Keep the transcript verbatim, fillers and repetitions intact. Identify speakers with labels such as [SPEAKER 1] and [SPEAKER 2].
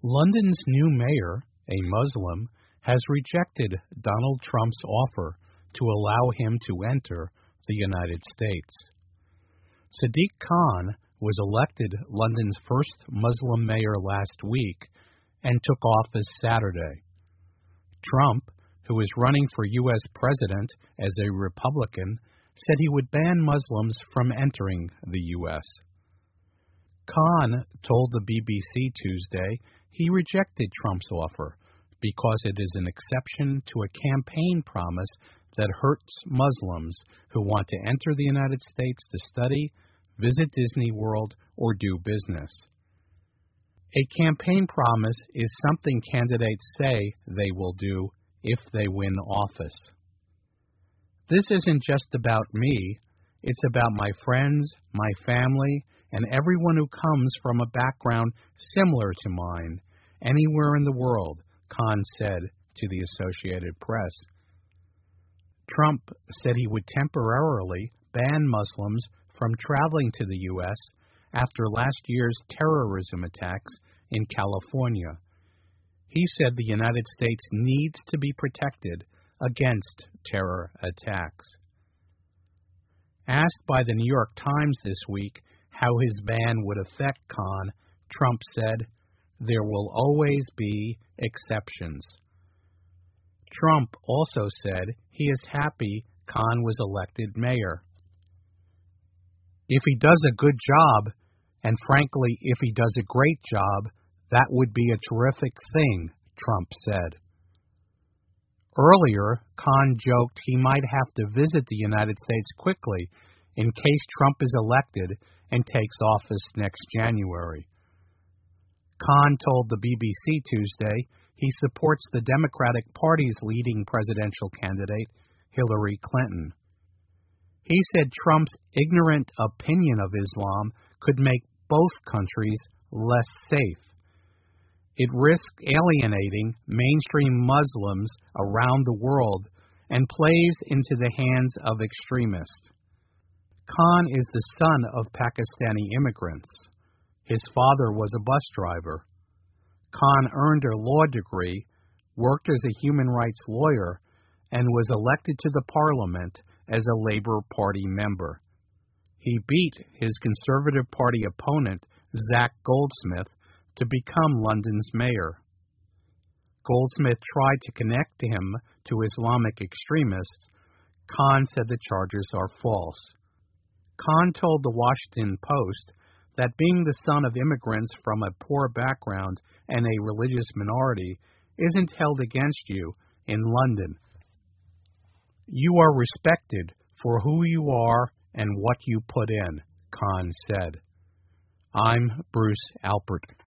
[SPEAKER 1] London's new mayor, a Muslim, has rejected Donald Trump's offer to allow him to enter the United States. Sadiq Khan was elected London's first Muslim mayor last week and took office Saturday. Trump, who is running for U S president as a Republican, said he would ban Muslims from entering the U S Khan told the B B C Tuesday he rejected Trump's offer because it is an exception to a campaign promise that hurts Muslims who want to enter the United States to study, visit Disney World, or do business. A campaign promise is something candidates say they will do if they win office. This isn't just about me, it's about my friends, my family, and everyone who comes from a background similar to mine, anywhere in the world, Khan said to the Associated Press. Trump said he would temporarily ban Muslims from traveling to the U S after last year's terrorism attacks in California. He said the United States needs to be protected against terror attacks. Asked by the New York Times this week how his ban would affect Khan, Trump said, "There will always be exceptions." Trump also said he is happy Khan was elected mayor. "If he does a good job, and frankly, if he does a great job, that would be a terrific thing," Trump said. Earlier, Khan joked he might have to visit the United States quickly in case Trump is elected and takes office next January. Khan told the B B C Tuesday he supports the Democratic Party's leading presidential candidate, Hillary Clinton. He said Trump's ignorant opinion of Islam could make both countries less safe. It risked alienating mainstream Muslims around the world and plays into the hands of extremists. Khan is the son of Pakistani immigrants. His father was a bus driver. Khan earned a law degree, worked as a human rights lawyer, and was elected to the parliament as a Labour Party member. He beat his Conservative Party opponent, Zac Goldsmith, to become London's mayor. Goldsmith tried to connect him to Islamic extremists. Khan said the charges are false. Khan told the Washington Post that being the son of immigrants from a poor background and a religious minority isn't held against you in London. "You are respected for who you are and what you put in," Khan said. I'm Bruce Alpert.